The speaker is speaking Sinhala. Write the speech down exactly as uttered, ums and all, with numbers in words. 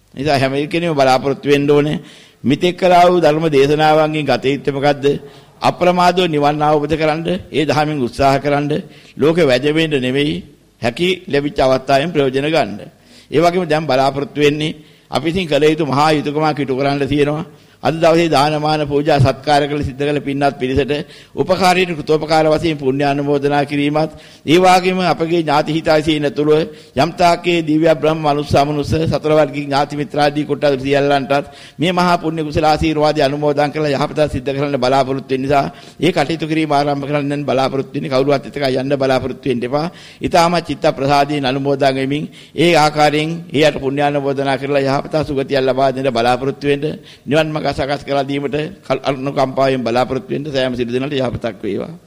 නිසා හැම කෙනෙකුම බලාපොරොත්තු වෙන්න ඕනේ. මිත්‍යක් කළා වූ ධර්ම දේශනාවන්ගෙන් ගත යුත්තේ මොකද්ද? අප්‍රමාදව නිවන් අවබෝධ කරගන්න, ඒ ධර්මයෙන් උත්සාහ කරන්න, ලෝකෙ වැජෙන්න නෙවෙයි, හැකි ලැබිච්ච අවස්ථාවෙන් ප්‍රයෝජන ගන්න. ඒ වගේම දැන් බලාපොරොත්තු වෙන්නේ අපි ඉතින් කළ යුතු මහා යුතුයකමක් ඉටු කරන්න තියෙනවා. අද දවසේ දානමාන පූජා සත්කාර කළ සිද්ධ කළ පින්වත් පිරිසට උපකාරීට කෘතෝපකාර වශයෙන් පුණ්‍යානුමෝදනා කිරීමත්, ඒ වගේම අපගේ ඥාති හිතයිසින තුළ යම් තාකේ දිව්‍ය බ්‍රහ්ම මනුස්ස අමනුස්ස සතර වර්ගී ඥාති මිත්‍රාදී කොට සියල්ලන්ටත් මේ මහා පුණ්‍ය කුසල ආශිර්වාදය අනුමෝදන් කරලා යහපත සිද්ධ කරන්න බලාපොරොත්තු වෙන නිසා ඒ කටයුතු කිරීම ආරම්භ කරන්න දැන් බලාපොරොත්තු වෙන්නේ. කවුරුවත් එතක යන්න බලාපොරොත්තු වෙන්න එපා. ඊටාම චිත්ත ප්‍රසාදයෙන් අනුමෝදන් වෙමින් ඒ ආකාරයෙන් එයට පුණ්‍යානුමෝදනා කරලා යහපත සුගතිය ලබා දෙන්න බලාපොරොත්තු වෙන්න. නිවන් මාර්ග සකස් කරලා දීමට අනුකම්පාවෙන් බලාපොරොත්තු වෙන්න සෑම සිදු දෙනාට යහපතක් වේවා.